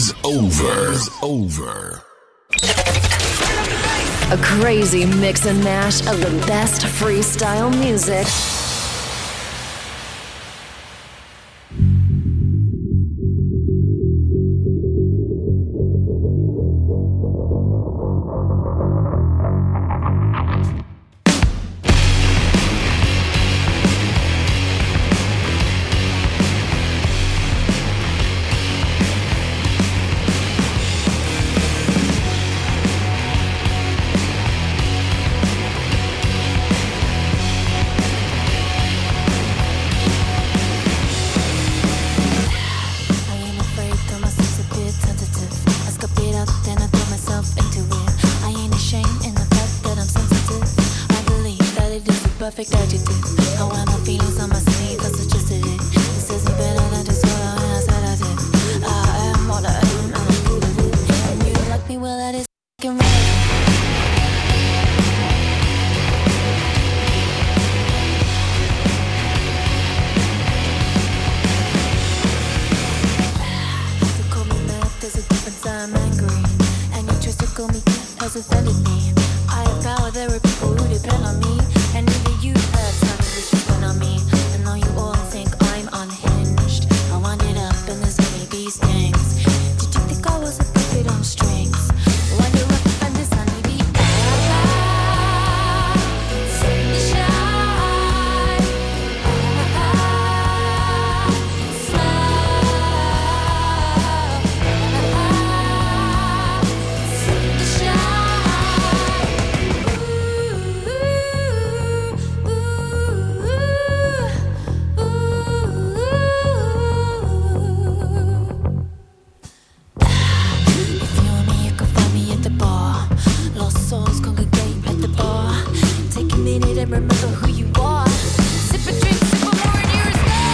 is over. A crazy mix and mash of the best freestyle music. Perfect adjective. How am I feeling? On my sleeve, that's suggested it. This isn't better than just what I said I did. I am what I am, and I'm good at it. And you don't like me, well, that is f***ing right. You call me mad, there's a difference, I'm angry. And you try to call me has offended me. I have power, there are people who depend on me. And neither you have time to depend on me. And now you all think I'm unhinged. I wind it up and there's only bee stings. Did you think I was a puppet on strings? Wind it up and there's only bee and remember who you are. Sip a drink, sip a more and you're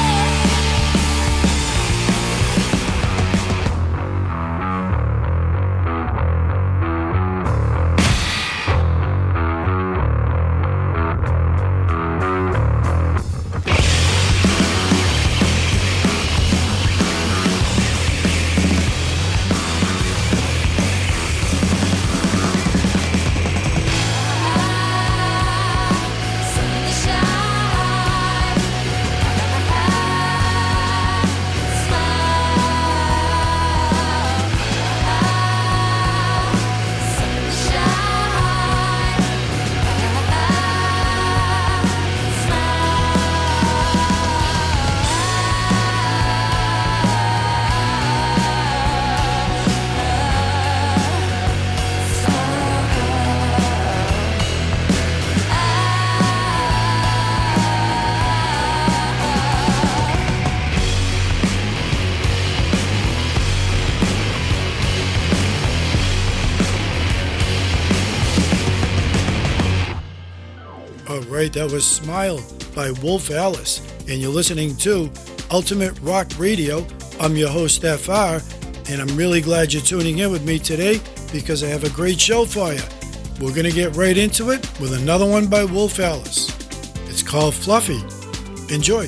Alright, that was Smile by Wolf Alice, and you're listening to Ultimate Rock Radio. I'm your host, FR, and I'm really glad you're tuning in with me today because I have a great show for you. We're going to get right into it with another one by Wolf Alice. It's called Fluffy. Enjoy.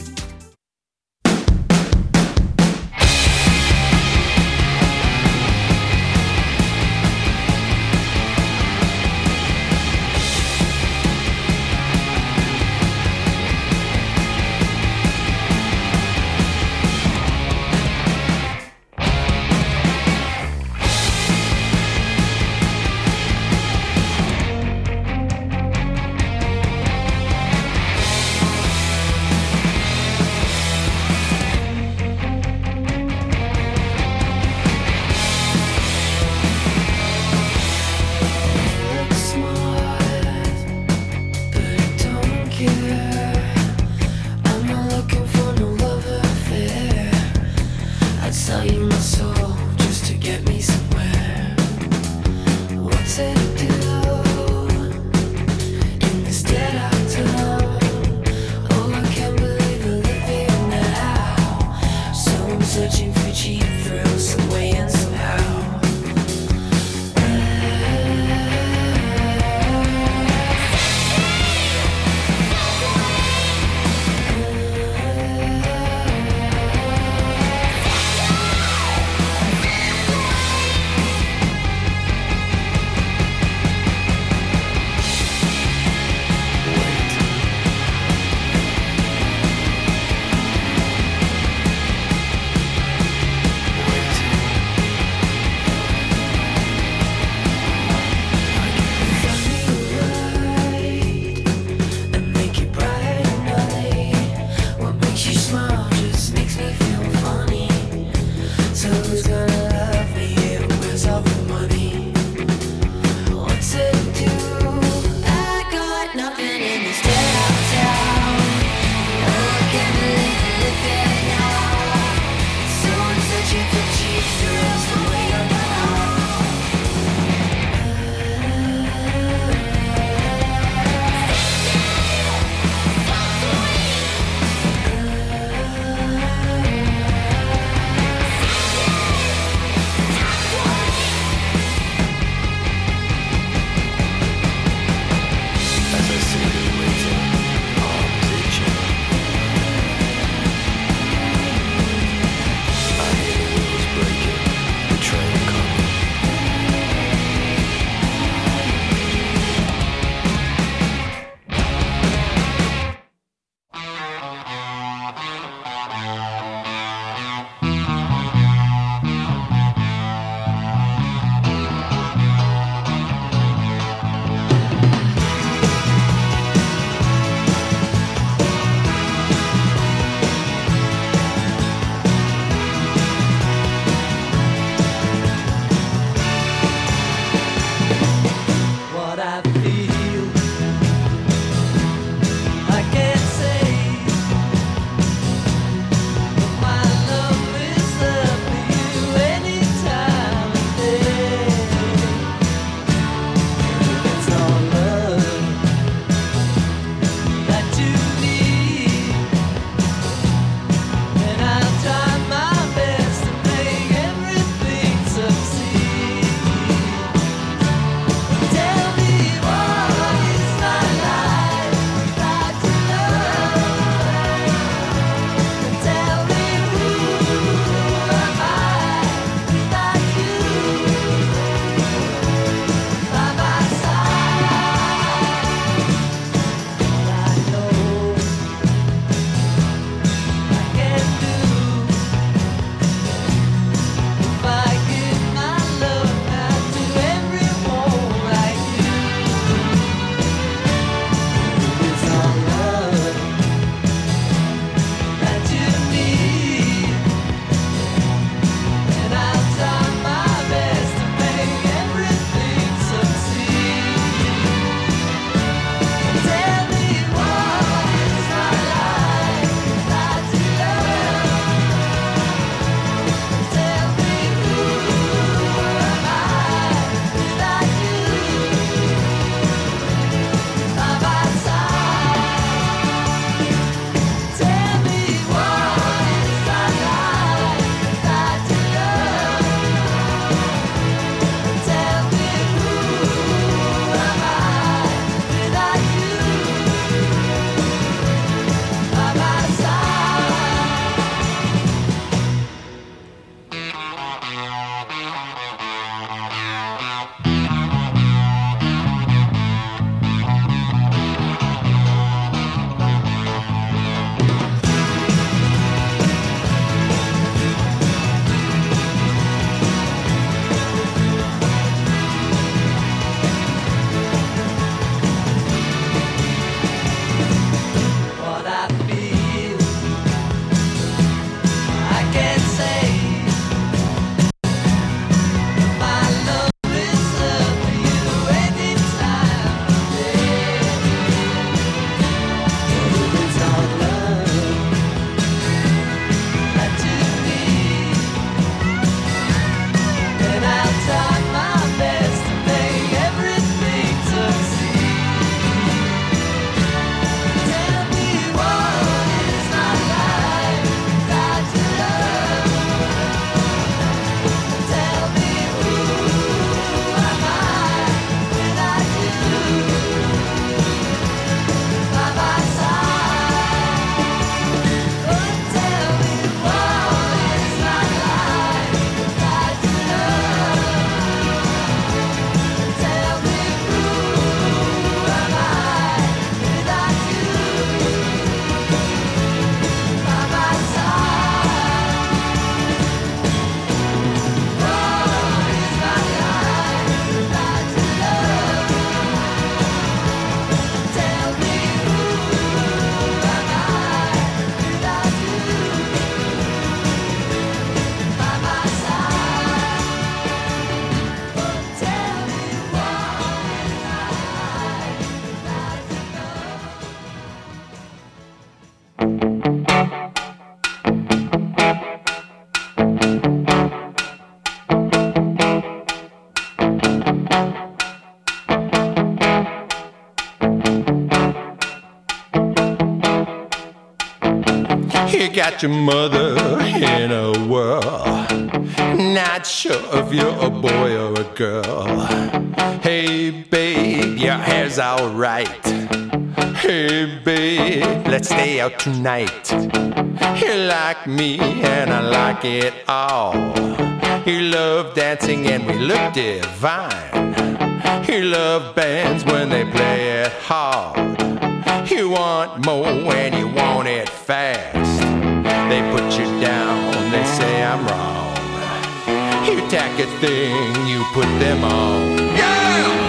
You got your mother in a whirl, not sure if you're a boy or a girl. Hey babe, your hair's alright. Hey babe, let's stay out tonight. You like me and I like it all. You love dancing and we look divine. You love bands when they play it hard. You want more and you want it fast. They put you down, they say I'm wrong. You tack a thing, you put them on. Yeah!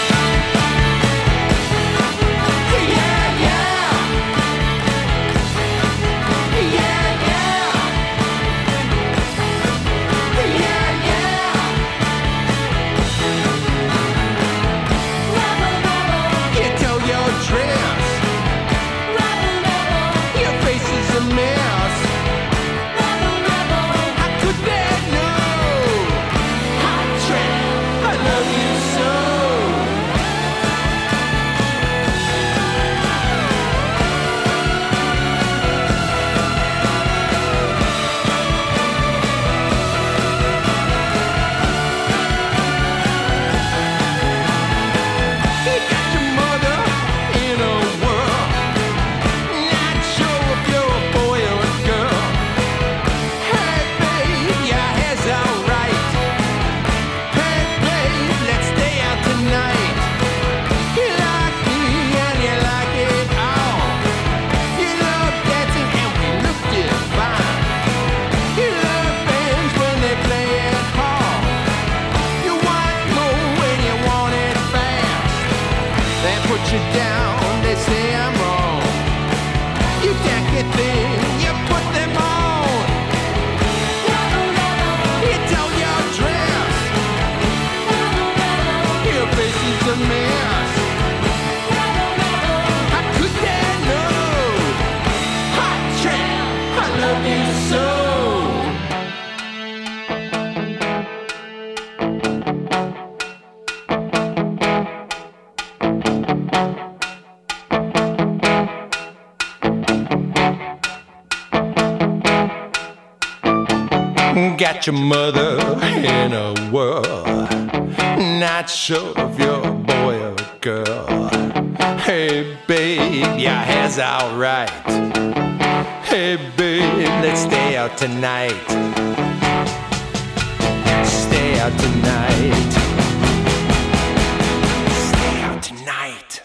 Got your mother in a whirl, not sure if you're a boy or a girl. Hey babe, your hair's alright. Hey babe, let's stay out tonight. Stay out tonight. Stay out tonight.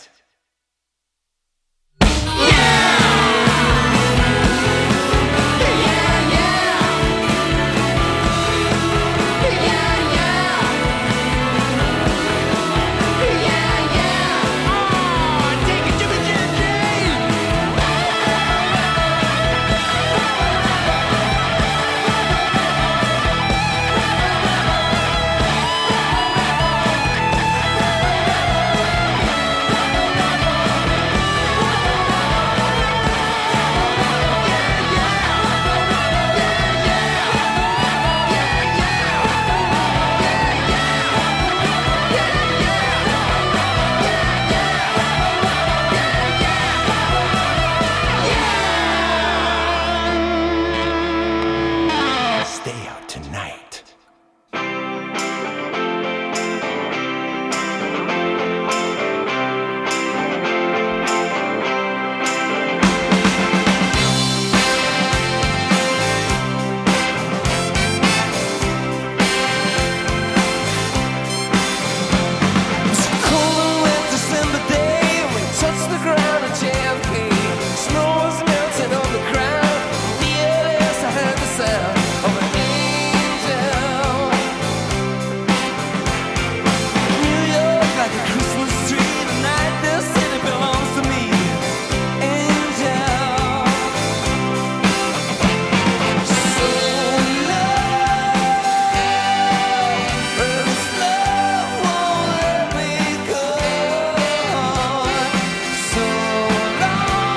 So long.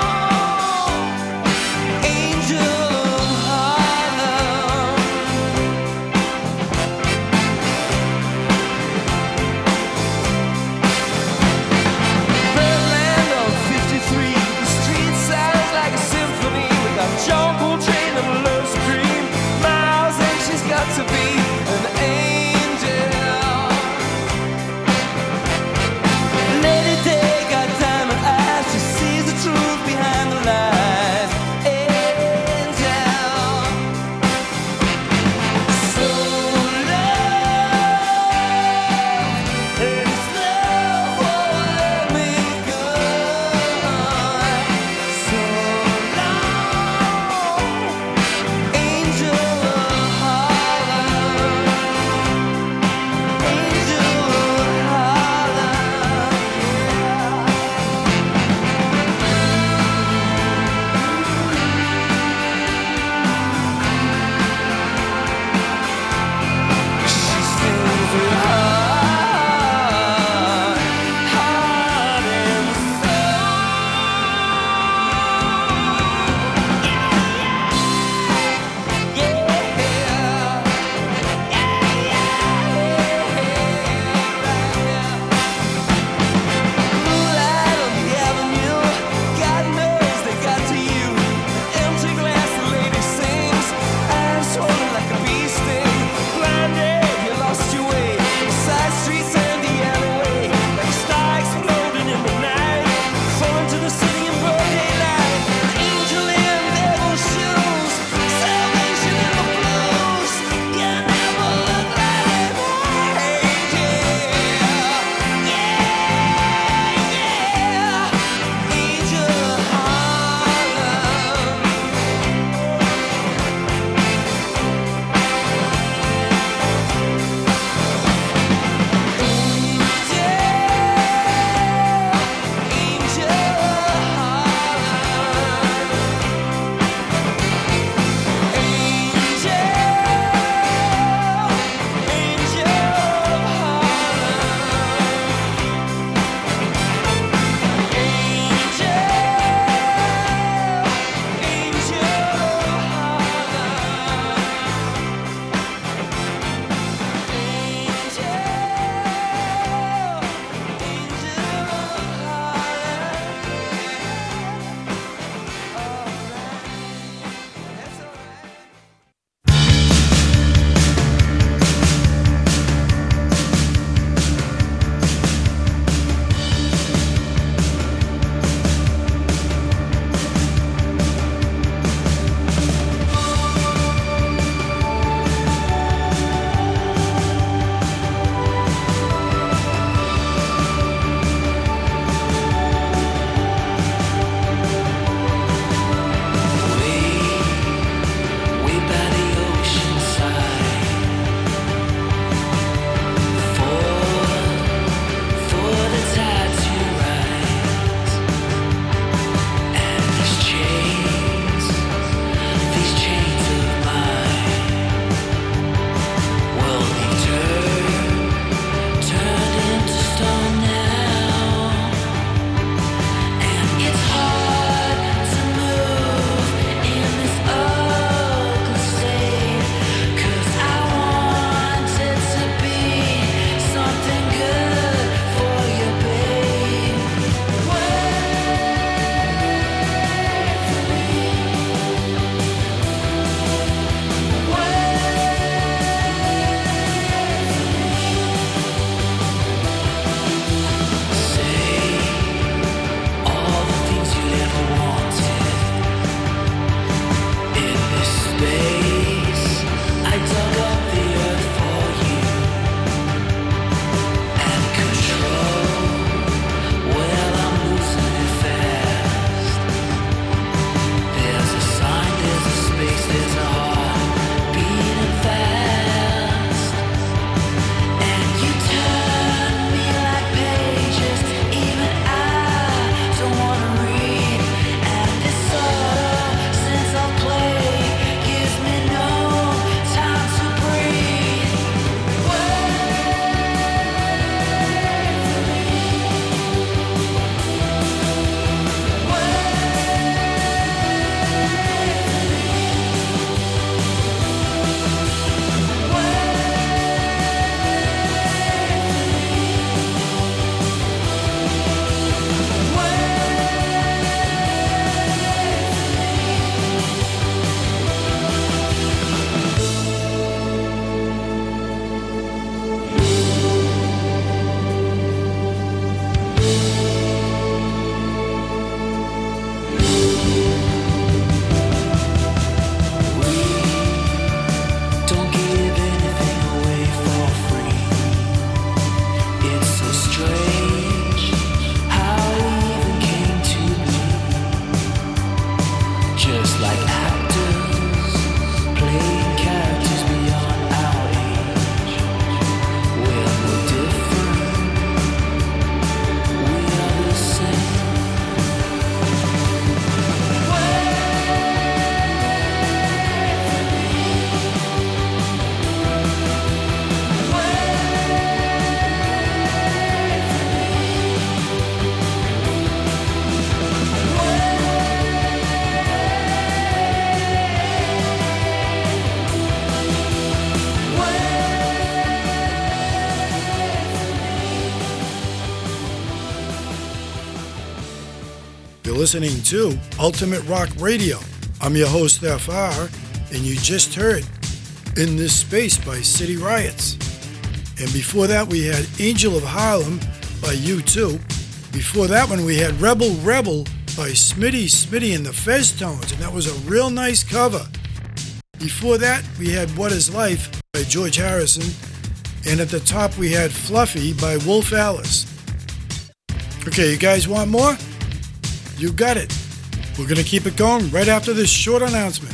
listening to Ultimate Rock Radio. I'm your host, FR, and you just heard In This Space by City Riots. And before that, we had Angel of Harlem by U2. Before that one, we had Rebel Rebel by Smitty and the Fez Tones, and that was a real nice cover. Before that, we had What Is Life by George Harrison, and at the top we had Fluffy by Wolf Alice. Okay, you guys want more? You got it. We're going to keep it going right after this short announcement.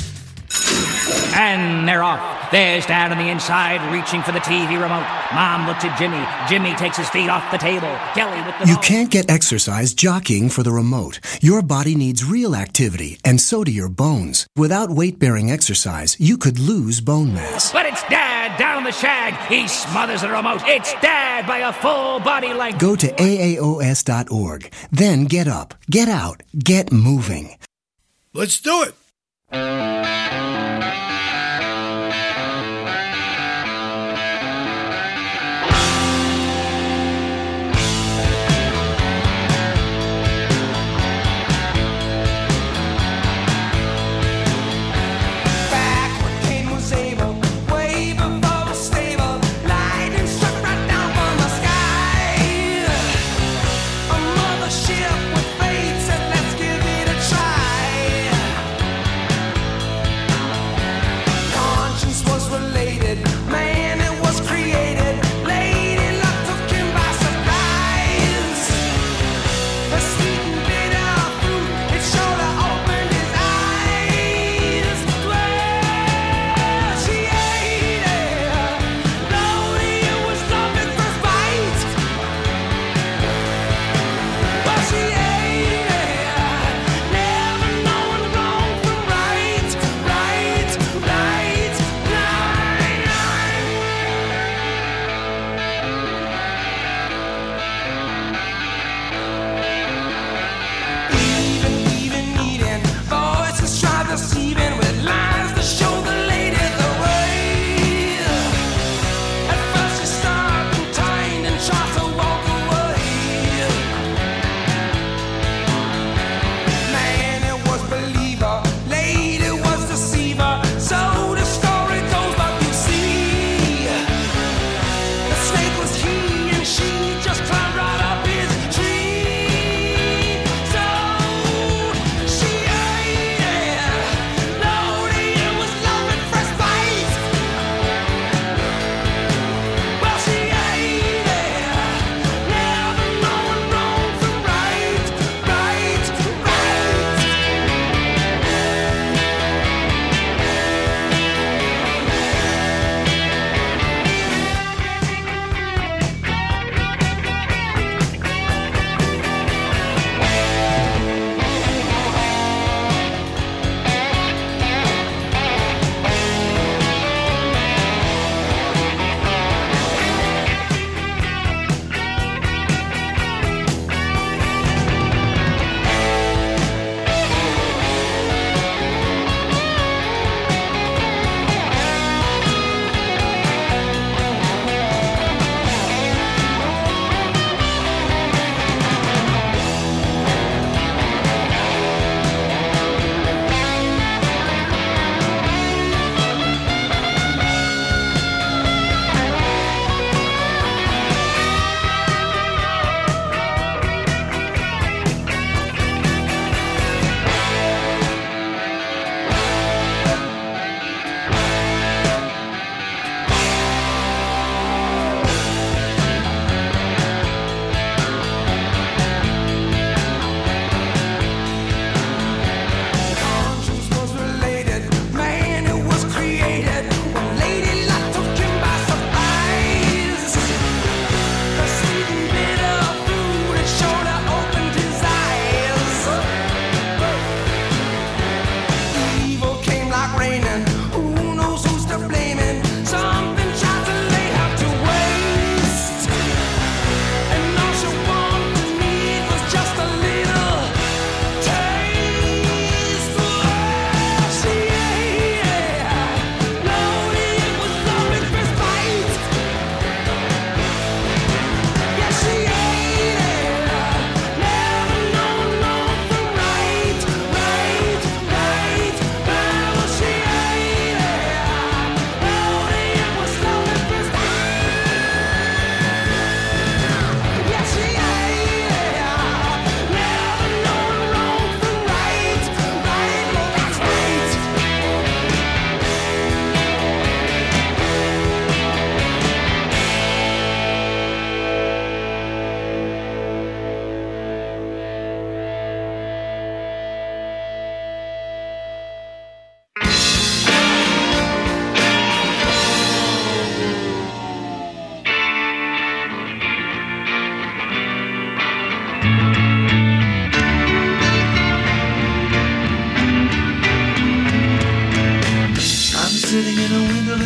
And they're off. There's Dad on the inside, reaching for the TV remote. Mom looks at Jimmy. Jimmy takes his feet off the table. Kelly with the You can't get exercise jockeying for the remote. Your body needs real activity, and so do your bones. Without weight-bearing exercise, you could lose bone mass. But it's Dad down the shag. He smothers the remote. It's Dad by a full body length. Go to AAOS.org. Then get up, get out, get moving. Let's do it. Ship with faith, and let's give it a try.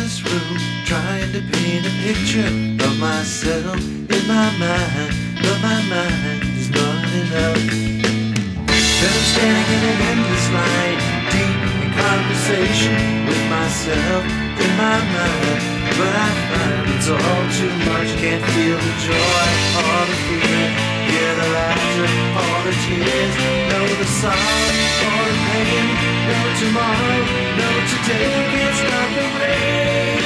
this room, trying to paint a picture of myself in my mind, but my mind is not enough. Then I'm standing in an endless line, deep in conversation with myself in my mind, but I find it's all too much. Can't feel the joy or the fear, hear the laughter or the tears, know the sorrow or the pain, no tomorrow, no today, can't stop the rain.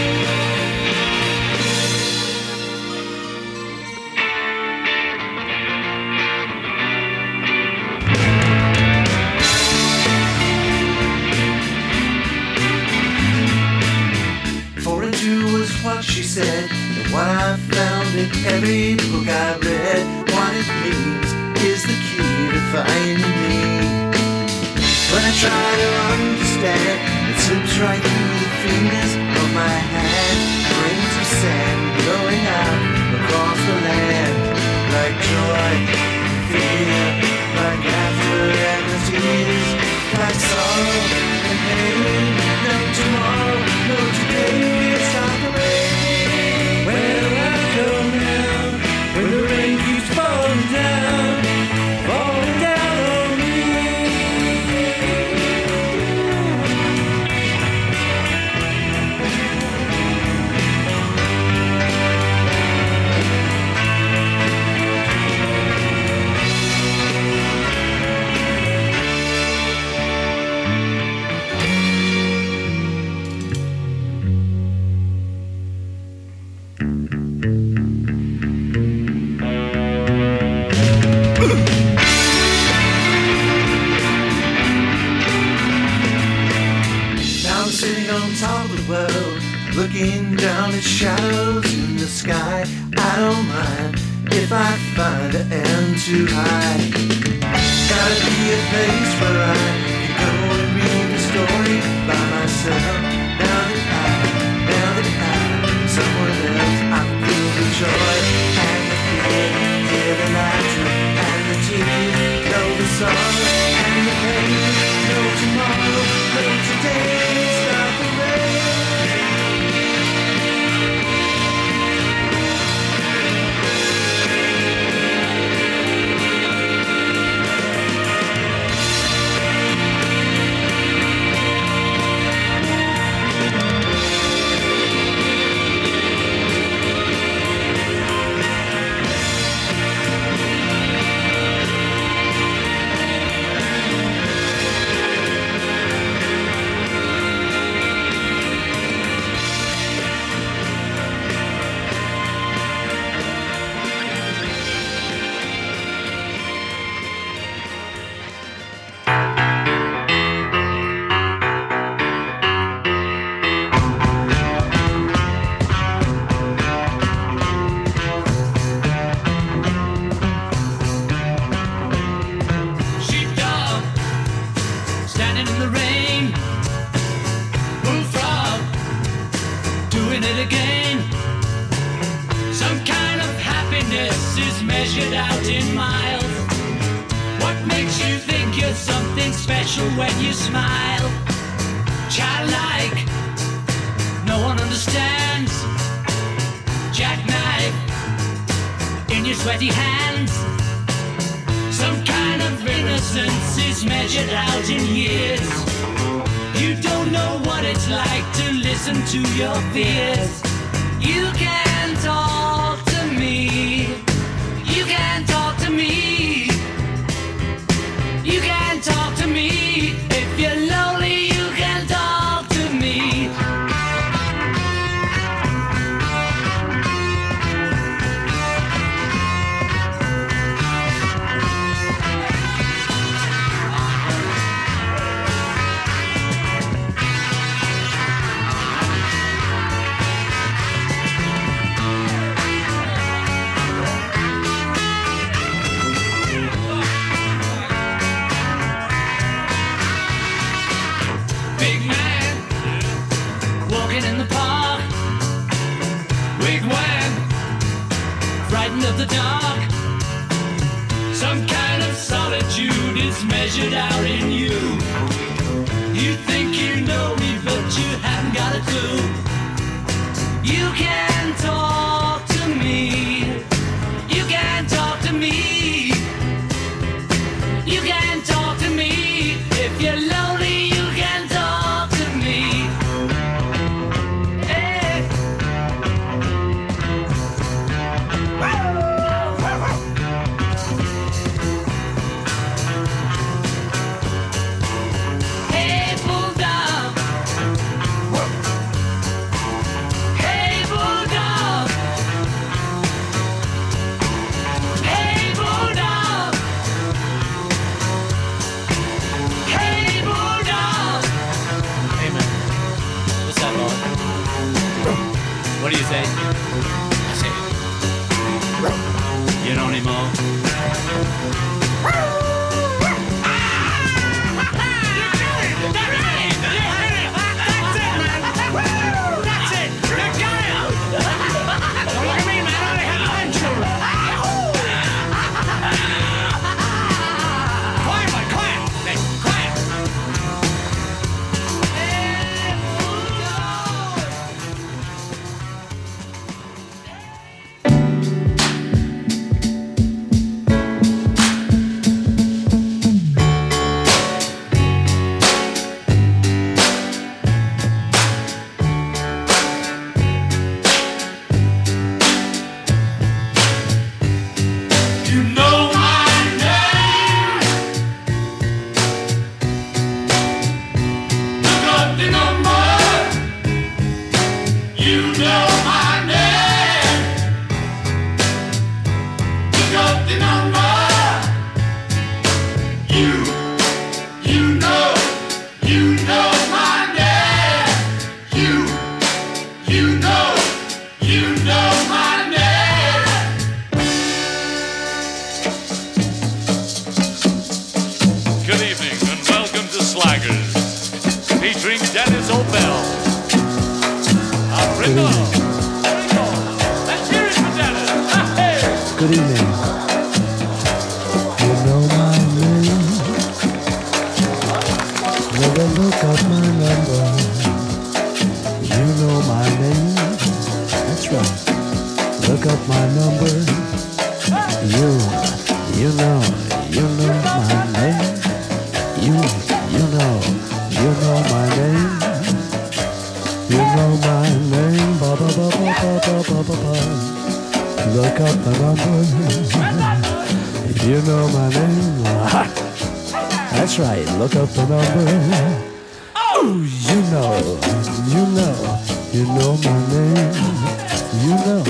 Was what she said, and what I found in every book I read. What it means is the key to finding me. When I try to understand, it slips right through the fingers of my hand. Grains of sand blowing out across the land, like joy, fear, like laughter and the tears, like sorrow and pain. No tomorrow, no today. Where do I go now, when the rain keeps falling down on me? Looking down at shadows in the sky, I don't mind if I find an end too high. Gotta be a place where I can go and read the story by myself. Now that I'm someone else, I feel the joy and the fear, hear the laughter and the tears, know the sorrow and the pain, no tomorrow, no today, stop the rain. measured out in you. You think you know me, but you haven't got a clue. talk to me. If you're lonely, you can talk to me. Hey. Hey, bulldog. Hey, bulldog. Hey, bulldog. Hey, bulldog. Hey man, what's that about? What do you say? I say, you know anymore? You know my name. Look up the number. You know my name. Look up the number. You know my name. You know my name. Good evening and welcome to Slaggers, featuring Dennis O'Bell. Ringo. Let's hear it for Dennis. Hey. Good evening. You know my name. Never look up my number. You know my name. That's right. Look up my number. You know my name. You know my name. You know my name. Ba ba ba ba ba ba ba ba ba. Look up the number. You know my name. That's right. Look up the number. Oh, you know my name. You know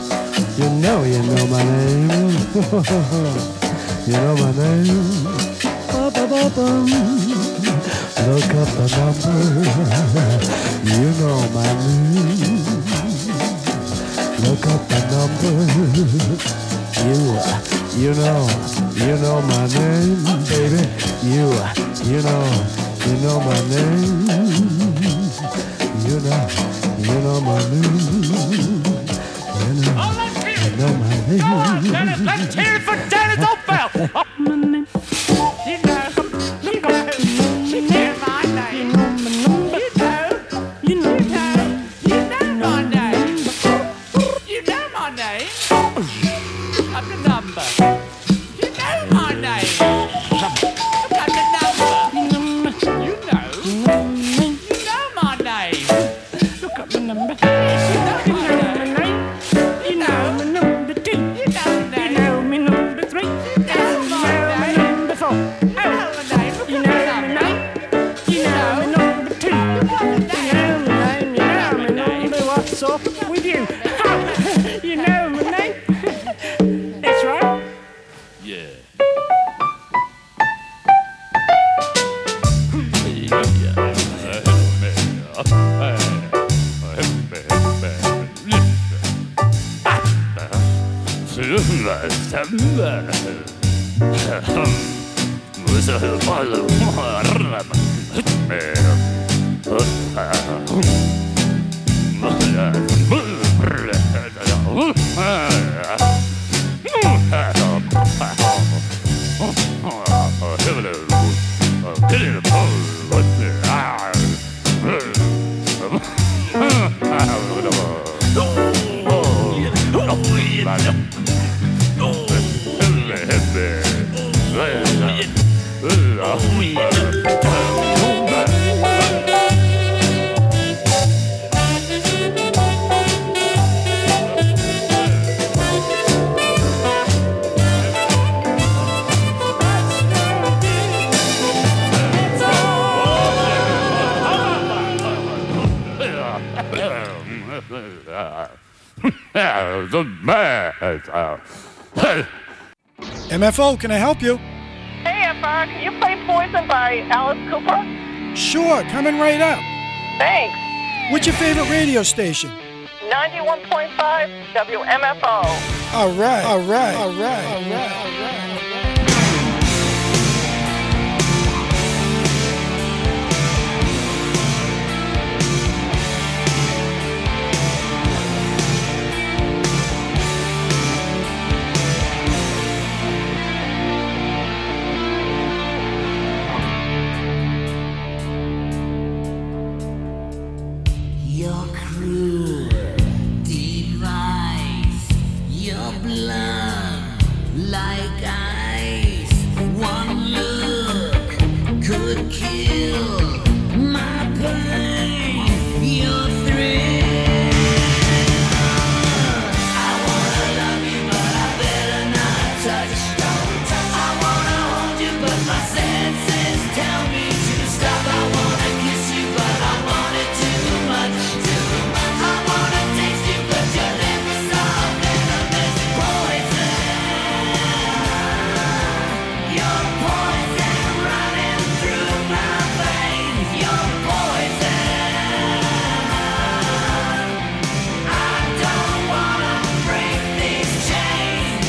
my name. You know my name. Ba ba ba ba. Look up the number. You know my name. Look up the number. You know my name, baby. You know my name. You know my name. You know my name. Go on, Dennis. Let's hear it for Dennis O'Bell. MFO, can I help you? Hey, FR, can you play Poison by Alice Cooper? Sure, coming right up. Thanks. What's your favorite radio station? 91.5 WMFO. All right, all right, all right, all right, all right. Your cruel device, your blood like ice. One look could kill my pain. Your thrill. I wanna love you, but I better not touch. I wanna hold you, but my senses tell me to stop. I wanna kiss you, but I want it too much. I wanna taste you, but your lips are venomous poison. Your poison running through my veins. Your poison. I don't wanna break these chains.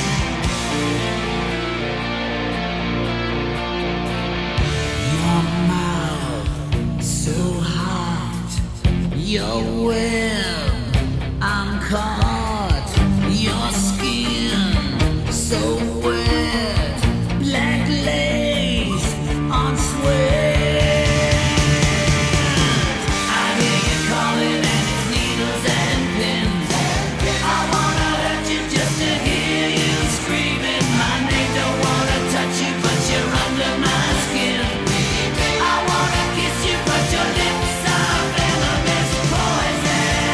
Your mouth so hot. Your web, I'm caught. Your skin so wet. Black lace on sweat. I hear you calling and it's needles and pins. I wanna hurt you just to hear you screaming my name. Don't wanna touch you, but you're under my skin. I wanna kiss you, but your lips are venomous poison.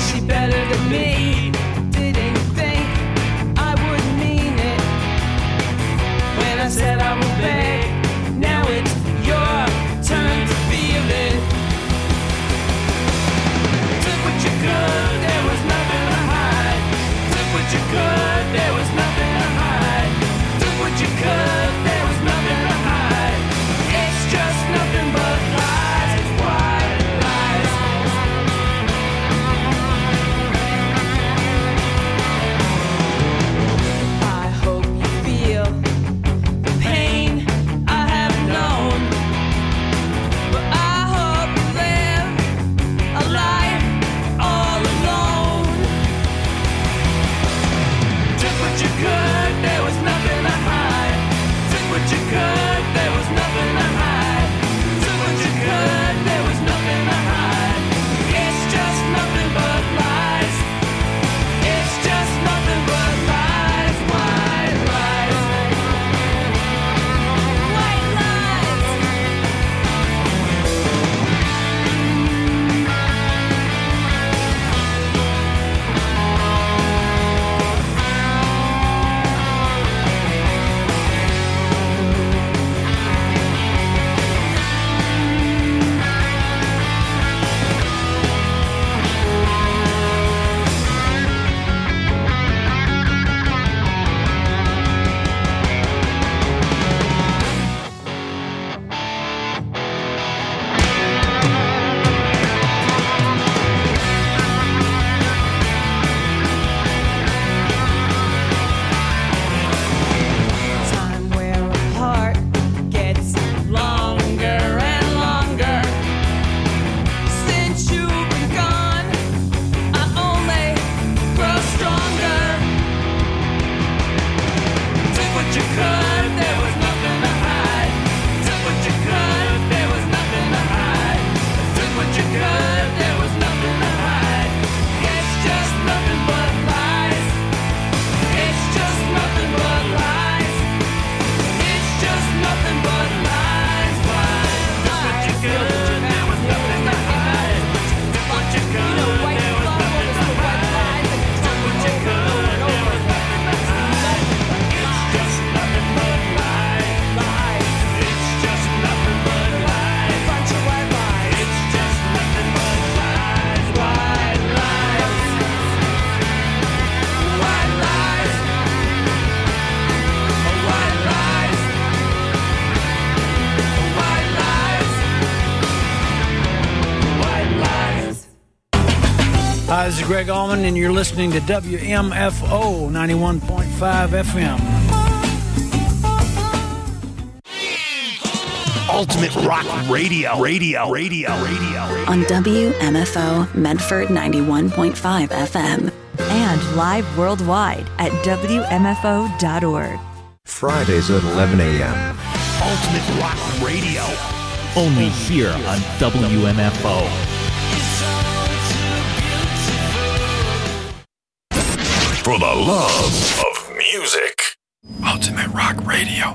she better than me? Didn't think I would mean it when I said I would beg. Now it's your turn to feel it. Took what you could, there was nothing to hide. Took what you could, there was nothing to hide. Took what you could, there was nothing to hide. It's just nothing but lies, white lies. I hope you feel the pain I have known, but I hope you live a life all alone. Took what you could, there was nothing to hide. Took what you could, there was nothing to hide. Took what you could, there was nothing to hide. It's just nothing but lies. It's just nothing but lies, white lies. White lies. Time we're apart gets longer and longer. Since you've been gone, I only grow stronger. Took what you could, there was nothing to hide. Took what you could, there was nothing to hide. Took what you could, there was nothing to hide. It's just nothing but lies. It's just nothing but lies. It's just nothing but lies. Took what you could, there was nothing to hide. Took what you could, there was nothing to hide. Took what you could, there was nothing to hide. It's just nothing but lies. It's just nothing but lies. Bunch of white lies. It's just nothing but lies. White lies. White lies. White lies. White lies. White lies. Hi, this is Greg Allman, and you're listening to WMFO 91.5 FM. Ultimate Rock Radio. On WMFO Medford 91.5 FM. And live worldwide at WMFO.org. Fridays at 11 a.m. Ultimate Rock Radio. Only here on WMFO. For the love of music. Ultimate Rock Radio.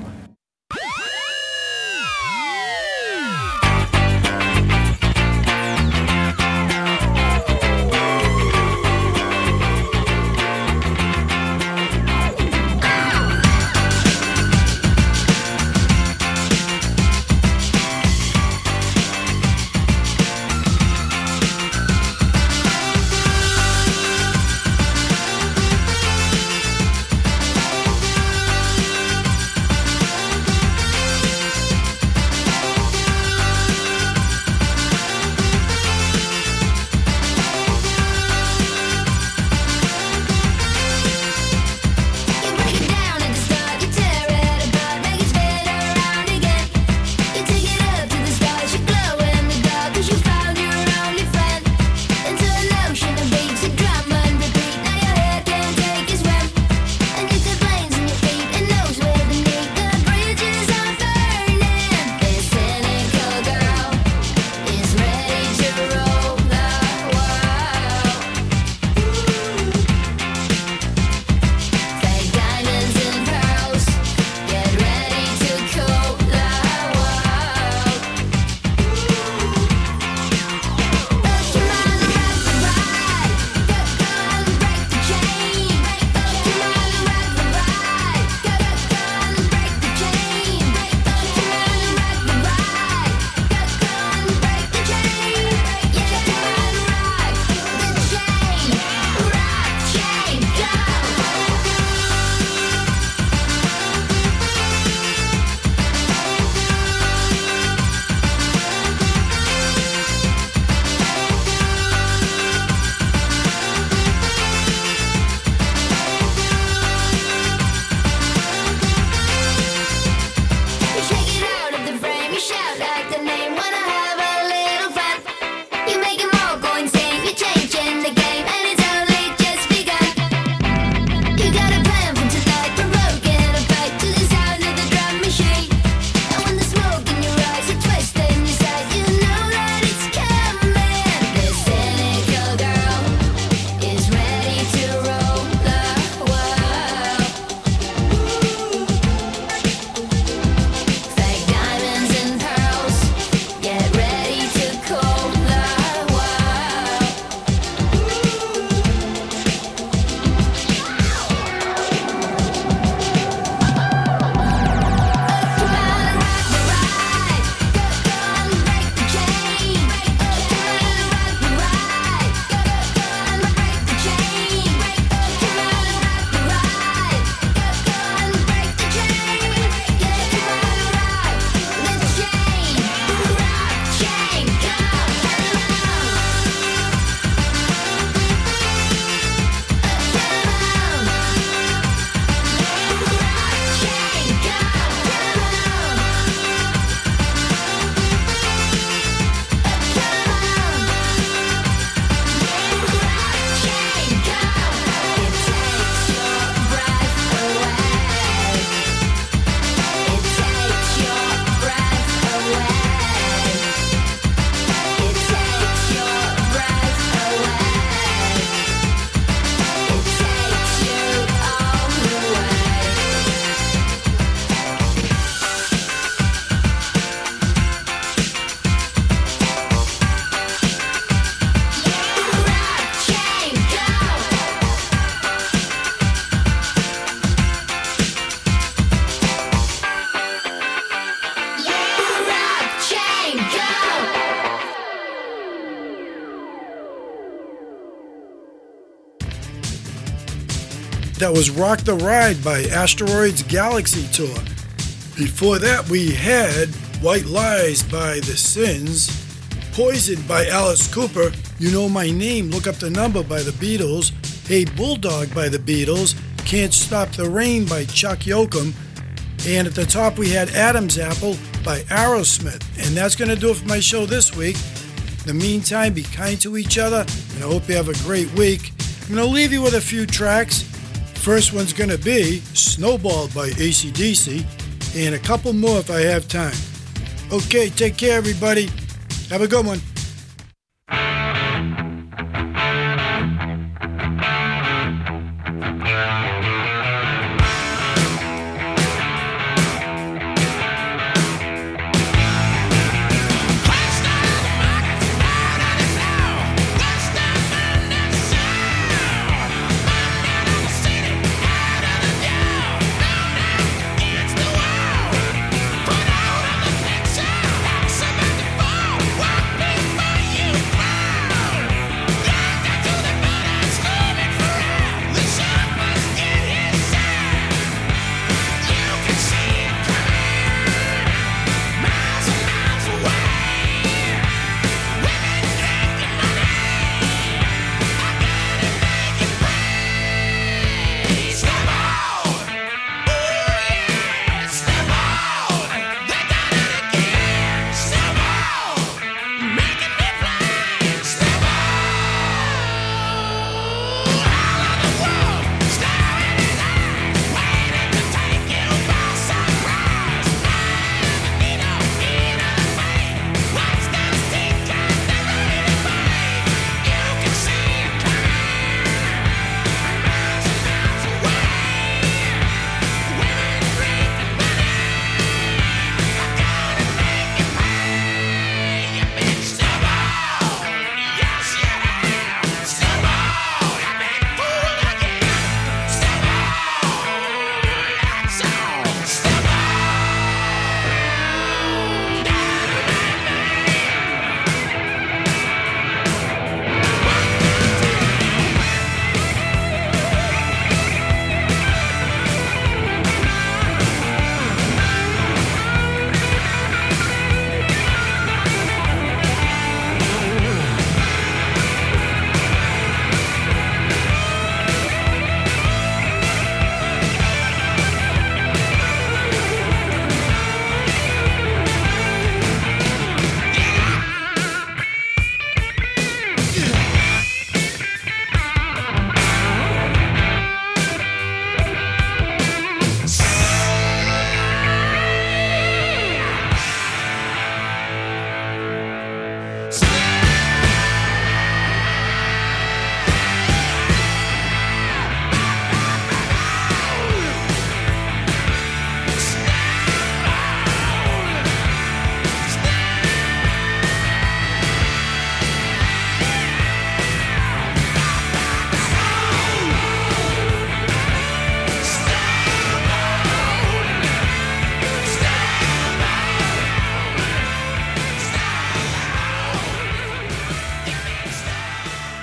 that was Rock the Ride by Asteroids Galaxy Tour. Before that, we had White Lies by The Sins, Poisoned by Alice Cooper, You Know My Name, Look Up the Number by The Beatles, Hey Bulldog by The Beatles, Can't Stop the Rain by Chuck Yoakum, and at the top we had Adam's Apple by Aerosmith. And that's going to do it for my show this week. In the meantime, be kind to each other, and I hope you have a great week. I'm going to leave you with a few tracks. First one's going to be Snowball by AC/DC, and a couple more if I have time. Okay, take care, everybody. Have a good one.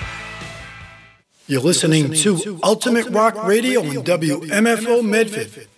You're listening to Ultimate Rock Radio on WMFO Medford.